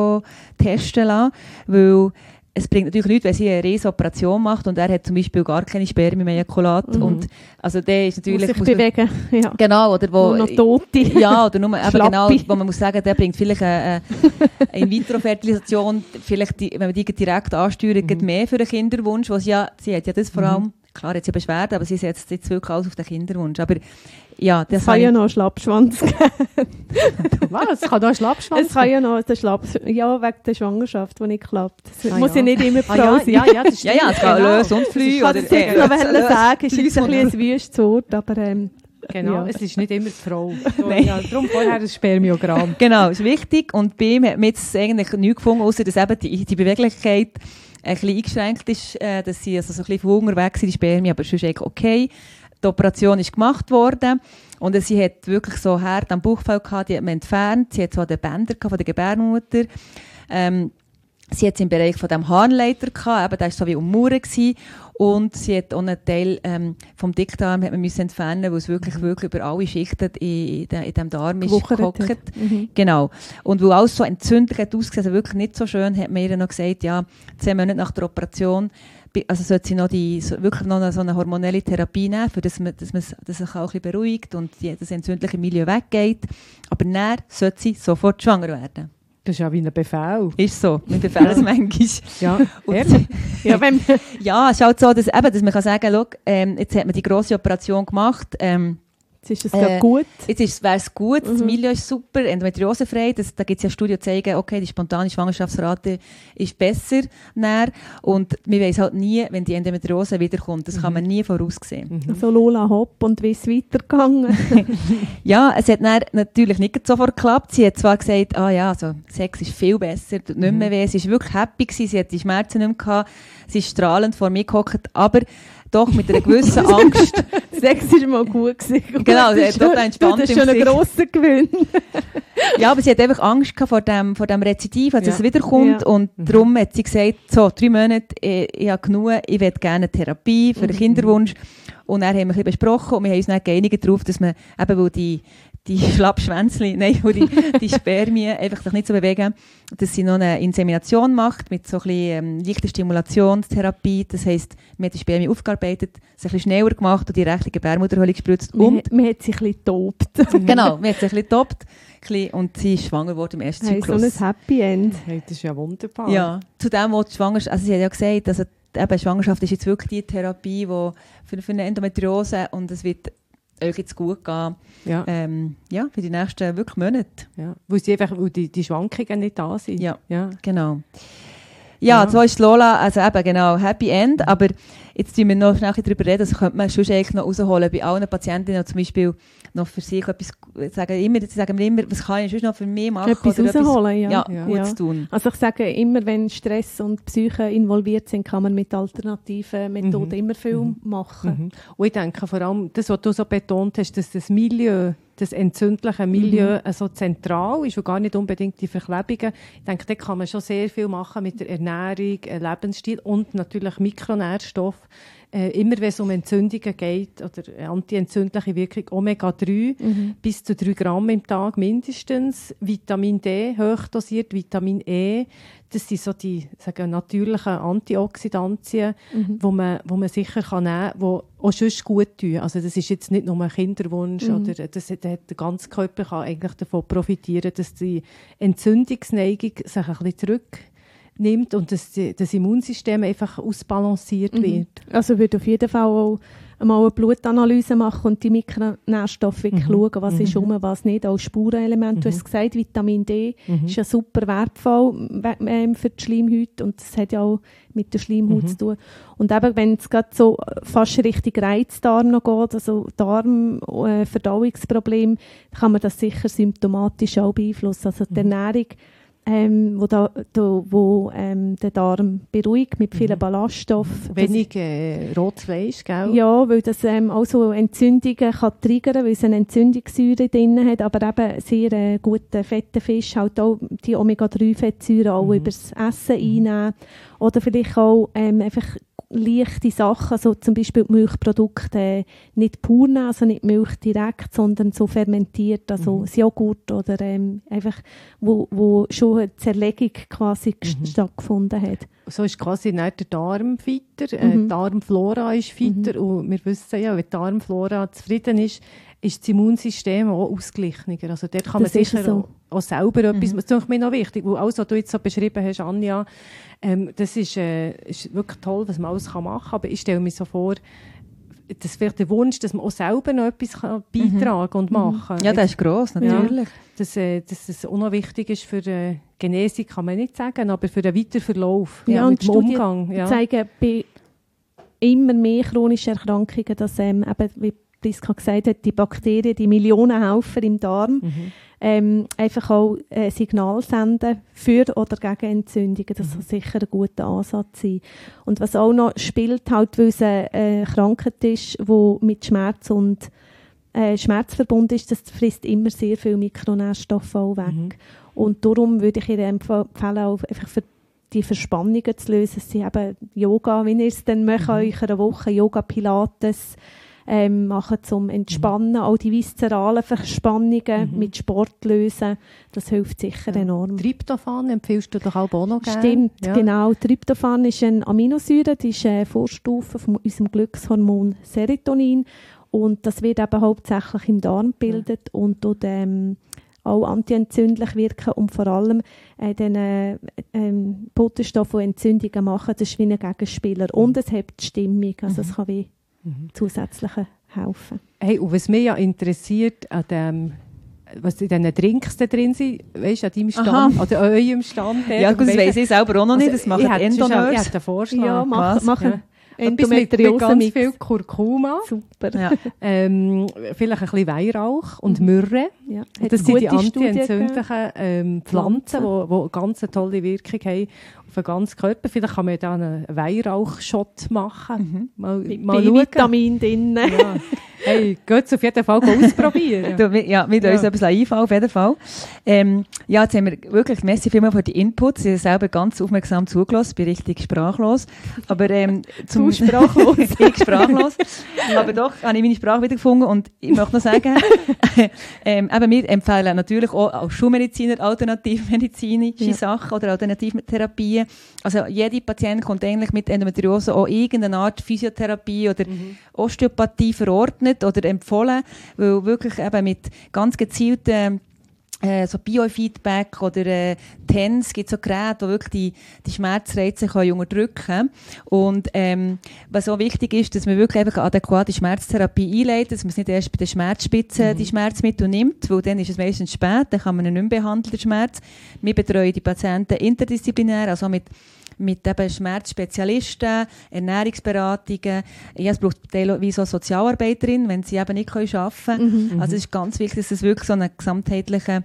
testen lassen, weil es bringt natürlich nichts, wenn sie eine riesige Operation macht und er hat zum Beispiel gar keine Spermien mehr Ejakulat. Und also der ist natürlich... Muss sich bewegen. Ja. Genau, oder wo... Nur noch Tote. Ja, oder nur genau, wo man muss sagen, der bringt vielleicht eine In-vitro-Fertilisation, vielleicht wenn man die direkt ansteuert, mehr für den Kinderwunsch, was sie hat ja das vor allem, klar, hat sie Beschwerden, aber sie setzt jetzt wirklich alles auf den Kinderwunsch. Aber ja, das kann ja noch einen Schlappschwanz geben. Was? Es kann da einen Schlappschwanz? Es kann ja noch einen Schlappschwanz. Ja, wegen der Schwangerschaft, die nicht klappt. Es muss ja nicht immer Frau sein. Ja, das stimmt. Ja, es kann Lös und Flü. Ich kann das jetzt noch sagen, ist jetzt ein bisschen ein wüstes Wort, aber genau, ja. Es ist nicht immer die Frau. Nein. Ja, darum vorher ein Spermiogramm. Genau, ist wichtig. Und bei ihm hat man jetzt eigentlich nichts gefunden, außer dass eben die Beweglichkeit ein bisschen eingeschränkt ist, dass sie also so ein bisschen von Hunger weg sind, die Spermien, aber sonst eigentlich okay. Die Operation ist gemacht worden und sie hat wirklich so Herd am Bauchfell gehabt, die hat man entfernt. Sie hat so den Bänder von der Gebärmutter. Sie hat es im Bereich von dem Harnleiter gehabt, eben, der war so wie ummauert gewesen. Und sie hat auch einen Teil vom Dickdarm hat man müssen entfernen, weil es wirklich über alle Schichten in dem Darm ist gehockt. Genau. Und weil alles so entzündlich hat ausgesehen, also wirklich nicht so schön, hat man ihr noch gesagt, ja, 10 Monate nach der Operation, also sollte sie noch wirklich noch so eine hormonelle Therapie nehmen, für dass sich auch ein bisschen beruhigt und das entzündliche Milieu weggeht. Aber dann sollte sie sofort schwanger werden. Das ist ja wie ein Befehl. Ist so, ein Befehl ist manchmal. Ja, ja, es ist halt so, dass man kann sagen, schau, jetzt hat man die grosse Operation gemacht, jetzt ist es gut. Jetzt wäre es gut, das Milieu ist super, endometriosefrei. Da gibt es ja Studien, die zeigen, okay, die spontane Schwangerschaftsrate ist besser. Und man weiss halt nie, wenn die Endometriose wiederkommt. Das kann man nie voraussehen. Also Lola hopp und wie ist es weitergegangen? Ja, es hat dann natürlich nicht sofort geklappt. Sie hat zwar gesagt, also Sex ist viel besser, tut nicht mehr weh. Sie war wirklich happy gewesen, sie hat die Schmerzen nicht mehr gehabt. Sie ist strahlend vor mir gehockt, aber doch mit einer gewissen Angst. Sex war mal gut gewesen. Genau, sie hat total entspannt. Das ist schon ein grosser Gewinn. Ja, aber sie hat einfach Angst vor dem Rezidiv, als es wiederkommt. Ja. Und darum hat sie gesagt, so, 3 Monate, ich habe genug, ich will gerne eine Therapie für den Kinderwunsch. Und dann haben wir ein bisschen besprochen und wir haben uns dann geeinigt darauf, dass man eben, weil die Schlappschwänzli, wo die Spermien einfach sich nicht so bewegen, dass sie noch eine Insemination macht mit so ein bisschen leichter Stimulationstherapie. Das heisst, man hat die Spermien aufgearbeitet, sie ein bisschen schneller gemacht und die rechte Gebärmutterhöhle gespritzt. Und man hat sich ein bisschen getobt. Genau, man hat sich ein bisschen getobt und sie ist schwanger geworden im ersten Zyklus. So ein Happy End. Hey, das ist ja wunderbar. Ja, zu dem, wo die Schwangerschaft, also sie hat ja gesagt, also eben, Schwangerschaft ist jetzt wirklich die Therapie, die für eine Endometriose und es wird euch jetzt gut gehen. Ja. Für die nächsten wirklich Monate. Ja. Weil die Schwankungen nicht da sind. Ja. Genau. Ja, so ist Lola, also eben genau, Happy End, aber jetzt tun wir noch schnell darüber reden, das könnte man schon eigentlich noch rausholen, bei allen Patientinnen, die zum Beispiel noch für sich etwas sagen wir immer, was kann ich sonst noch für mich machen? Etwas oder rausholen, Gutes tun. Also ich sage immer, wenn Stress und Psyche involviert sind, kann man mit alternativen Methoden immer viel machen. Und ich denke vor allem, das, was du so betont hast, dass das Milieu, das entzündliche Milieu so zentral ist und gar nicht unbedingt die Verklebungen. Ich denke, da kann man schon sehr viel machen mit der Ernährung, Lebensstil und natürlich Mikronährstoffe. Immer wenn es um Entzündungen geht oder antientzündliche Wirkung, Omega-3 bis zu 3 Gramm im Tag mindestens, Vitamin D hochdosiert, Vitamin E, das sind so die natürlichen Antioxidantien, wo man sicher kann nehmen kann, die auch sonst gut tun. Also das ist jetzt nicht nur ein Kinderwunsch, oder der ganze Körper kann eigentlich davon profitieren, dass die Entzündungsneigung sich ein bisschen zurücknimmt und dass das Immunsystem einfach ausbalanciert wird. Also ich würde auf jeden Fall auch einmal eine Blutanalyse machen und die Mikronährstoffe wirklich schauen, was ist was nicht. Auch Spurenelement, du hast gesagt, Vitamin D ist ja super wertvoll für die Schleimhaut und das hat ja auch mit der Schleimhaut zu tun. Und eben, wenn es gerade so fast Richtung Reizdarm noch geht, also Verdauungsproblem, kann man das sicher symptomatisch auch beeinflussen. Also die Ernährung wo den Darm beruhigt mit vielen Ballaststoffen. Wenig rotes Fleisch, gell? Ja, weil das auch so Entzündungen kann triggern, weil es eine Entzündungssäure drin hat, aber eben sehr guten fetten Fisch, halt auch die Omega-3-Fettsäuren auch über das Essen einnehmen. Oder vielleicht auch einfach leichte Sachen, so zum Beispiel die Milchprodukte nicht pur nehmen, also nicht Milch direkt, sondern so fermentiert, also das Joghurt oder einfach, wo schon eine Zerlegung quasi stattgefunden hat. So ist quasi nicht der Darm fitter, die Darmflora ist fitter und wir wissen ja, wenn die Darmflora zufrieden ist das Immunsystem auch ausgeglichener. Also dort kann man sicher auch selber etwas, das ist mir noch wichtig, weil alles, was du jetzt so beschrieben hast, Anja, das ist wirklich toll, was man alles machen kann, aber ich stelle mir so vor, das wäre der Wunsch, dass man auch selber noch etwas beitragen und machen kann. Ja, das ist gross, natürlich. Ja, dass es auch noch wichtig ist für die Genesung, kann man nicht sagen, aber für den Weiterverlauf, mit dem Studien Umgang. Zeigen bei immer mehr chronischen Erkrankungen, dass eben, wie Priska gesagt hat, die Bakterien, die Millionenhaufen im Darm, einfach auch Signal senden für oder gegen Entzündungen. Das soll sicher ein guter Ansatz sein. Und was auch noch spielt, halt, weil es eine Krankheit ist, die mit Schmerz und Schmerz verbunden ist, das frisst immer sehr viele Mikronährstoffe auch weg. Und darum würde ich ihr empfehlen, auch einfach für die Verspannungen zu lösen. Sie haben Yoga, wenn ihr es dann macht, in einer Woche Yoga, Pilates, machen zum Entspannen, auch die viszeralen Verspannungen mit Sport lösen, das hilft sicher enorm. Tryptophan empfiehlst du doch auch noch gerne? Stimmt, genau. Tryptophan ist eine Aminosäure, die ist eine Vorstufe von unserem Glückshormon Serotonin und das wird eben hauptsächlich im Darm gebildet und tut auch antientzündlich wirken und vor allem den Botenstoffe, die Entzündungen machen, das ist wie ein Gegenspieler und es hebt die Stimmung, also es kann wie zusätzliche helfen. Hey, und was mich ja interessiert an dem, was in diesen Drinks da drin sind, weißt du, an deinem Stand, oder an eurem Stand. Ja, gut, das weiss ich selber auch noch nicht, das machen Endoneurs. Ich hätte einen Vorschlag. Ja, machen Endometriose mit ganz viel Kurkuma. Super. Ja. Vielleicht ein bisschen Weihrauch und Myrrhe. Ja. Das sind die antientzündlichen Pflanzen, die ganz eine tolle Wirkung haben auf den ganzen Körper. Vielleicht kann man da einen Weihrauchshot machen. Mal B-Vitamin drin. Ja. Hey, geht es auf jeden Fall ausprobieren. Wir uns etwas einfallen, auf jeden Fall. Ja, jetzt haben wir wirklich merci vielmals für die Inputs. Ich habe selber ganz aufmerksam zugelassen, bin richtig sprachlos. Aber zum sprachlos. Ich sprachlos. Aber doch habe ich meine Sprache wiedergefunden und ich möchte noch sagen, eben wir empfehlen natürlich auch als Schulmediziner alternativmedizinische Sachen oder Alternativtherapien. Also jeder Patient kommt eigentlich mit Endometriose auch irgendeine Art Physiotherapie oder Osteopathie verordnet oder empfohlen, weil wirklich eben mit ganz gezielten so Biofeedback oder TENS gibt es so Geräte, die wirklich die Schmerzreize unterdrücken können. Und was auch wichtig ist, dass man wirklich einfach adäquate Schmerztherapie einleitet, dass man es nicht erst bei der Schmerzspitze die Schmerzmittel nimmt, weil dann ist es meistens spät, dann kann man ihn nicht mehr behandeln, den Schmerz. Wir betreuen die Patienten interdisziplinär, also mit eben Schmerzspezialisten, Ernährungsberatungen. Ja, es braucht teilweise auch Sozialarbeiterin, wenn sie eben nicht arbeiten können. Also es ist ganz wichtig, dass es wirklich so einen gesamtheitlichen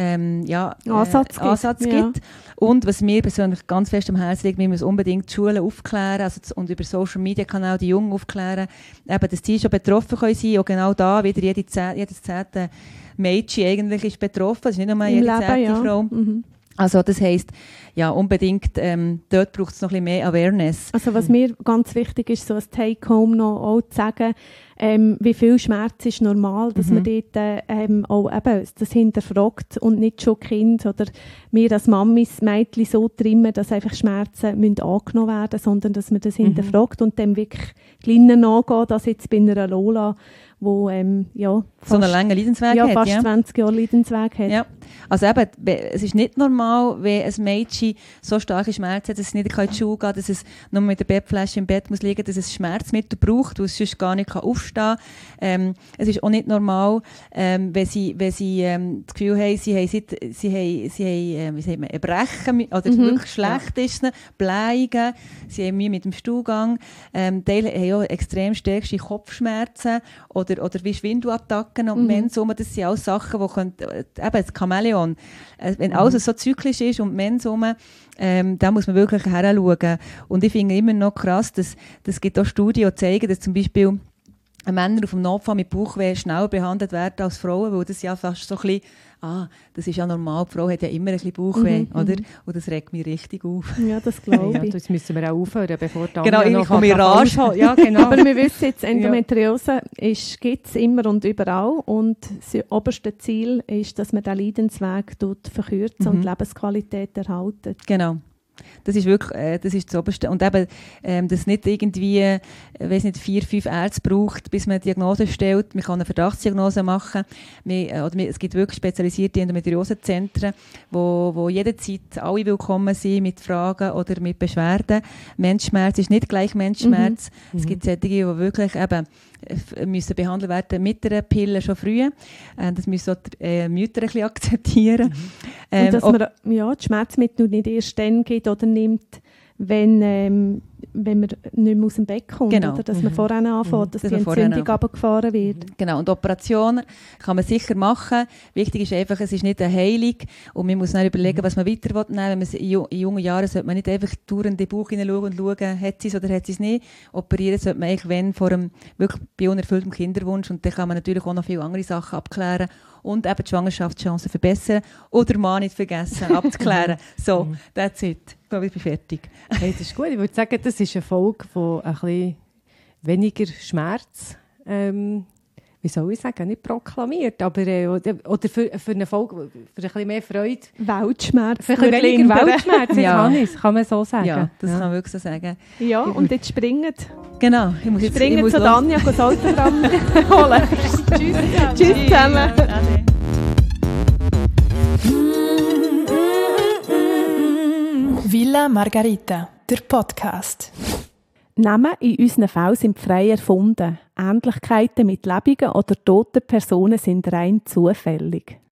Ansatz gibt. Ja. Und was mir persönlich ganz fest am Herzen liegt, wir müssen unbedingt die Schulen aufklären und über Social-Media-Kanäle die Jungen aufklären, eben, dass die schon betroffen können sein. Und genau da wieder jedes 10. Mädchen eigentlich ist betroffen. Das ist nicht nur jede 10. Frau. Also das heisst, ja, unbedingt, dort braucht es noch ein bisschen mehr Awareness. Also was mir ganz wichtig ist, so als Take-Home noch auch zu sagen, wie viel Schmerz ist normal, dass man dort auch eben das hinterfragt und nicht schon Kind oder wir als Mamis, Mädchen so trimmen, dass einfach Schmerzen müssen angenommen werden, sondern dass man das hinterfragt und dann wirklich kleiner nachgeht, als jetzt bei einer Lola, wo so einen langen Leidensweg hat. Fast 20 Jahre Leidensweg hat. Ja. Also eben, es ist nicht normal, wenn ein Mädchen so starke Schmerzen hat, dass es nicht in die Schule geht, dass es nur mit der Bettflasche im Bett muss liegen, dass es Schmerzmittel braucht, weil es sonst gar nicht aufstehen kann. Es ist auch nicht normal, wenn sie das Gefühl haben, sie haben Erbrechen oder wirklich schlecht ist, Blähungen, sie haben Mühe mit dem Stuhlgang, Teile haben auch extrem stärkste Kopfschmerzen oder wie Schwindelattacken und das sind auch Sachen, die eben, es kann Chamäleon. Wenn alles so zyklisch ist und Mens rum, da muss man wirklich heranschauen. Und ich finde immer noch krass, dass es gibt auch Studien, die zeigen, dass zum Beispiel Männer auf dem Notfall mit Bauchweh schneller behandelt werden als Frauen, weil das ja fast so ein bisschen, das ist ja normal, die Frau hat ja immer ein bisschen Bauchweh, oder? Und das regt mich richtig auf. Ja, das glaube ich. Ja, das müssen wir auch aufhören, bevor die Genau, ich komme in Rage. Ja, genau. Aber wir wissen jetzt, Endometriose gibt es immer und überall und das oberste Ziel ist, dass man den Leidensweg verkürzen und die Lebensqualität erhalten. Genau. Das ist wirklich, das ist das Oberste. Und eben, dass nicht irgendwie, weiss nicht, 4, 5 Ärzte braucht, bis man eine Diagnose stellt. Man kann eine Verdachtsdiagnose machen. Es gibt wirklich spezialisierte Endometriosezentren, wo jederzeit alle willkommen sind mit Fragen oder mit Beschwerden. Menschschmerz ist nicht gleich Menschschmerz. Es gibt solche, die wirklich eben müssen behandelt werden mit einer Pille schon früh. Das müssen auch die Mütter ein bisschen akzeptieren. Und dass man die Schmerzmittel nicht erst dann gibt oder nimmt, wenn man nicht mehr aus dem Bett kommt. Genau. Oder dass man vorher anfängt, dass die Entzündung runtergefahren wird. Genau, und Operationen kann man sicher machen. Wichtig ist einfach, es ist nicht eine Heilung und man muss dann überlegen, was man weiter nehmen will. In jungen Jahren sollte man nicht einfach durch in den Bauch hineinschauen und schauen, hat sie es oder hat sie es nicht. Operieren sollte man eigentlich, wenn vor einem wirklich bei unerfülltem Kinderwunsch, und dann kann man natürlich auch noch viele andere Sachen abklären und eben die Schwangerschaftschancen verbessern oder Mann nicht vergessen abzuklären. So, that's it. Ich glaube, ich bin fertig. Hey, das ist gut. Ich würde sagen, das ist eine Folge von ein bisschen weniger Schmerz. Wie soll ich sagen? Nicht proklamiert, aber oder für eine Folge, für ein bisschen mehr Freude. Weltschmerz. Für ein bisschen weniger Weltschmerz, Ja. kann man so sagen. Ja, das kann man wirklich so sagen. Ja, und jetzt springen. Genau. Ich muss Zu Anja, das Autogramm holen. Tschüss zusammen. Villa Margarita, der Podcast. Namen in unseren Fällen sind frei erfunden. Ähnlichkeiten mit lebenden oder toten Personen sind rein zufällig.